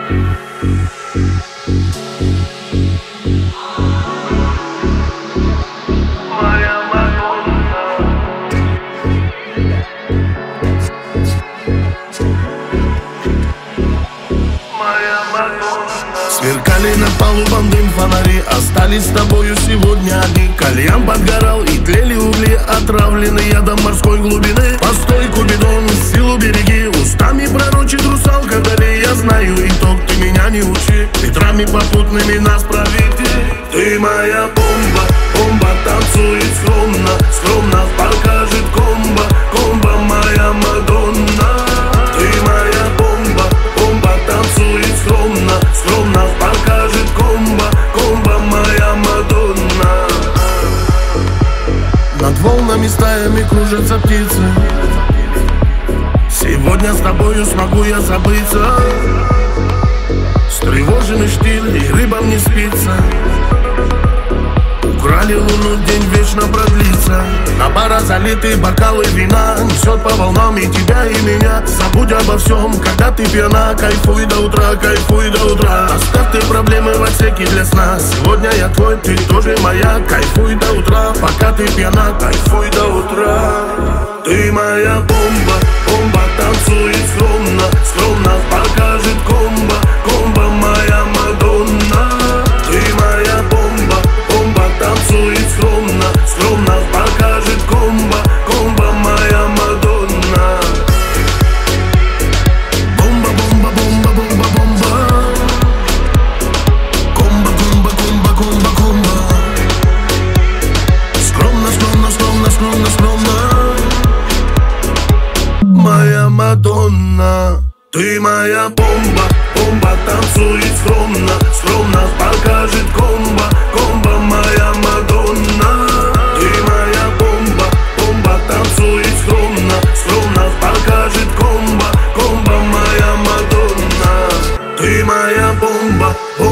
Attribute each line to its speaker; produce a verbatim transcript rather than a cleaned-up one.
Speaker 1: Сверкали на палубам дым фонари, остались с тобою сегодня одни. Кальян подгорал и тлели угли, отравленные ядом морской глубины. Постой, Купидон, силу береги, устами пророчит русалка вдали. Я знаю итог, ты меня не учи, ветрами попутными нас проведи. Ты моя бомба, бомба танцует скромно, скромно покажет комбо, комбо моя Мадонна. Ты моя бомба, бомба танцует скромно, скромно покажет комбо, комбо моя Мадонна. Над волнами стаями кружатся птицы. Сегодня с тобою смогу я забыться. Встревоженный штиль и рыбам не спится. Украли луну, день вечно продлится. На бара залиты бокалы вина, несет по волнам и тебя, и меня. Забудь обо всем, когда ты пьяна. Кайфуй до утра, кайфуй до утра. Оставь ты проблемы в отсеке для сна. Сегодня я твой, ты тоже моя. Кайфуй до утра, пока ты пьяна. Кайфуй до утра. Ты моя бомба, бомба танцует скромно, скромно покажет комбо, комбо моя Мадонна. Ты моя бомба, бомба танцует скромно, скромно покажет комбо, комбо моя Мадонна. Бомба, бомба, бомба, бомба, бомба. Комбо, комбо, комбо, комбо, комбо. Скромно, скромно, скромно, скромно, скромно. Моя Мадонна. Ты моя бомба, бомба танцует скромно, скромно покажет комбо, комбо моя Мадонна. Ты моя бомба, бомба танцует скромно, скромно покажет комбо, комбо моя Мадонна. Ты моя бомба.